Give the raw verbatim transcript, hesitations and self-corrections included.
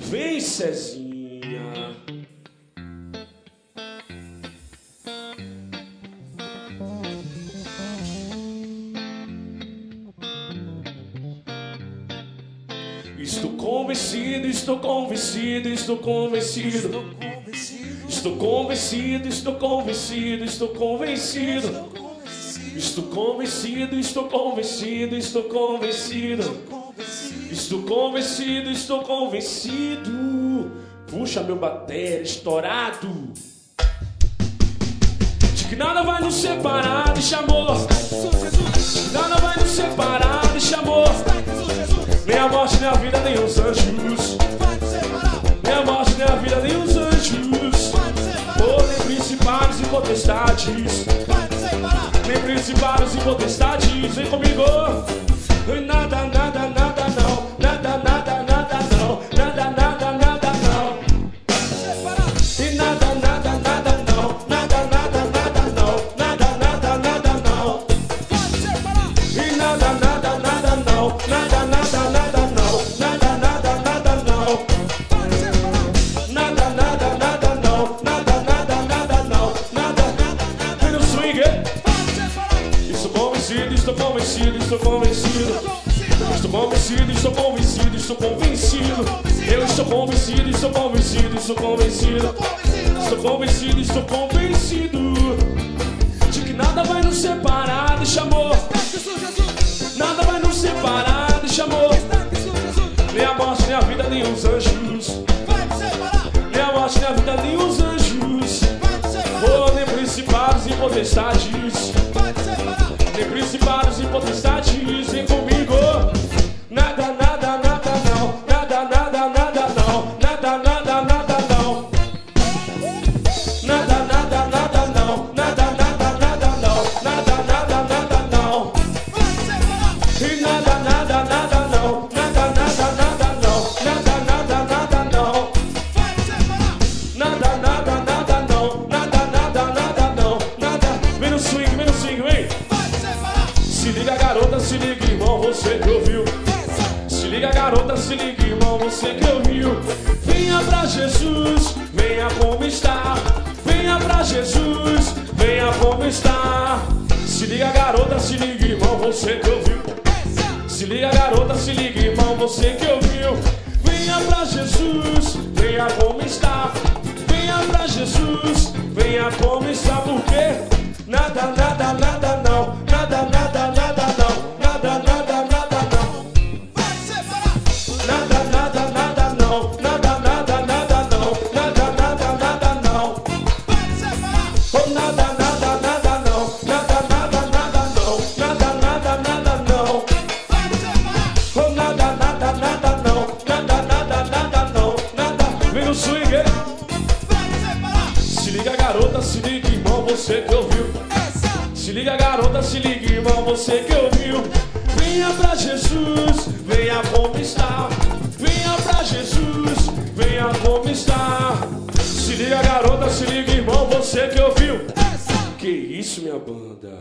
Vem, Cezinha. Estou convencido, estou convencido, estou convencido. Estou convencido, estou convencido, estou convencido. Estou convencido, estou convencido, estou convencido. Estou convencido, estou convencido. Puxa meu bater estourado. De que nada vai nos separar, deixa amor. Nada vai nos separar, deixa amor. Nem a morte, nem a vida, nem os anjos. Nem a morte, nem a vida, nem os anjos. Oh, nem principados e potestades. Nem principados e potestades. Vem comigo. Nada, nada, nada não. Nada, nada, nada não. Nada, nada, nada não. E nada, nada, nada não. Nada, nada, nada não. Nada, nada, nada não. E nada, nada, nada não. Nada, nada, nada não. Nada, nada, nada não. Nada, nada, nada não. Nada, nada, nada não. Nada, vem no swing. Estou convencido, estou convencido, estou convencido. Estou convencido, estou convencido, estou convencido. Eu estou convencido, estou convencido, estou convencido. Estou convencido, estou convencido de que nada vai nos separar, deixa amor. Nada vai nos separar, deixa amor. Nem a morte, nem a vida, nem os anjos. Nem a morte, nem a vida, nem os anjos. Oh, nem principados e potestades. Nem principados e potestades. Vem comigo. Nada, nada, nada não. Nada, nada, nada não. Nada, nada, nada não. Nada, nada, nada não. Nada, nada, nada não. Nada, nada, nada não. E nada, nada, nada não. Nada, nada, nada não. Nada, nada, nada não. Nada, nada, nada não. Nada, nada, nada não. Nada. Vem no swing, vem no swing, vem. Se liga, garota, se liga, irmão, você que ouviu. Se liga, garota, se liga, irmão, você que ouviu. Venha pra Jesus, venha como está. Venha pra Jesus, venha como está. Se liga, garota, se liga, irmão, você que ouviu. Se liga, garota, se liga, irmão, você que ouviu. Venha pra Jesus, venha como está. Venha pra Jesus, venha como está. Porque nada, nada, nada não. Nada, nada, nada não. Nada, nada, nada não. Nada, nada, nada não. Nada, nada, nada não. Nada, nada, nada não. Oh, nada, nada, nada não. Nada, nada, nada não. Nada, nada, nada não. Oh, nada, nada, nada não. Nada, nada, nada não. Nada. Vem no swing. Se liga, garota, se liga, irmão, você que ouviu. Se liga, garota, se liga, irmão, você que ouviu. Venha pra Jesus, venha como está. Venha pra Jesus, venha como está. Se liga, garota, se liga, irmão, você que ouviu. Que isso, minha banda.